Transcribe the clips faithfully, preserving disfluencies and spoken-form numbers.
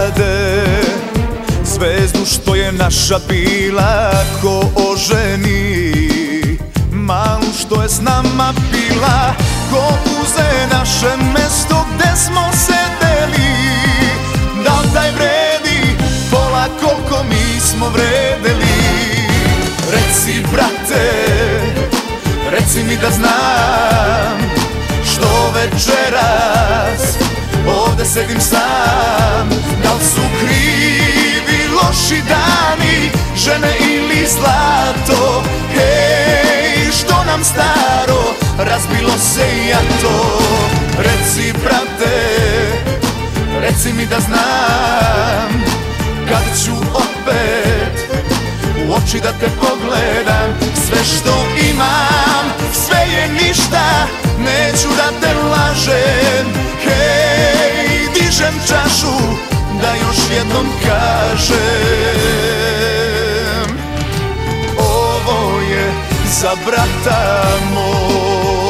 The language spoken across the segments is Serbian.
krade zvezdu što je naša bila, ko oženi malu što je s nama bila, ko uze naše mesto gde smo sedeli. Da li taj vredi pola koliko mi smo vredeli? Reci brate, reci mi da znam, što večeras ovde sedim sam. Da li su krivi loši dani, žene ili zlato? Hej, što nam staro razbilo se i ja to? Reci brate, reci mi da znam, kad ću opet u oči da te pogledam. Sve što imam, sve je ništa, neću da te lažem. Hej, dižem čašu da još jednom kažem, ovo je za brata mog.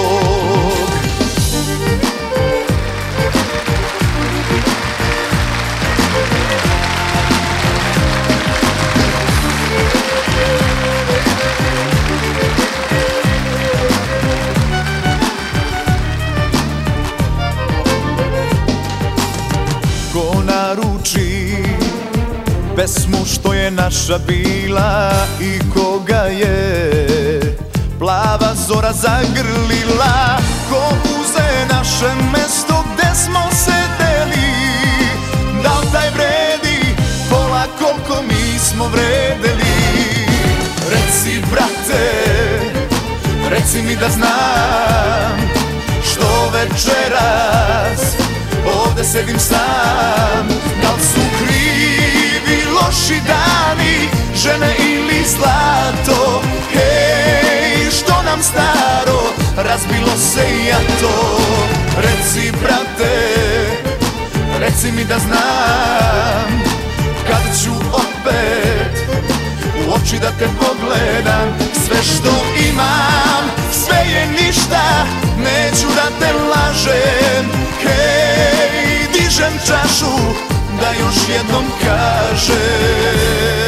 Ko naruči pesmu što je naša bila i koga je plava zora zagrlila, ko uze naše mesto gde smo sedeli. Da li taj vredi pola koliko mi smo vredeli? Reci brate, reci mi da znam, što večeras ovde sedim sam. Da li su krivi loši dani, žene ili zlato? Hej, što nam staro razbilo se i ja to? Reci brate, reci mi da znam, kad ću opet u oči da te pogledam. Sve što imam, sve je ništa, neću da te lažem. Hej, dižem čašu da još jednom kažem,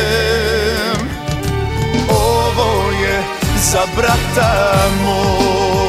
ovo je za brata mog.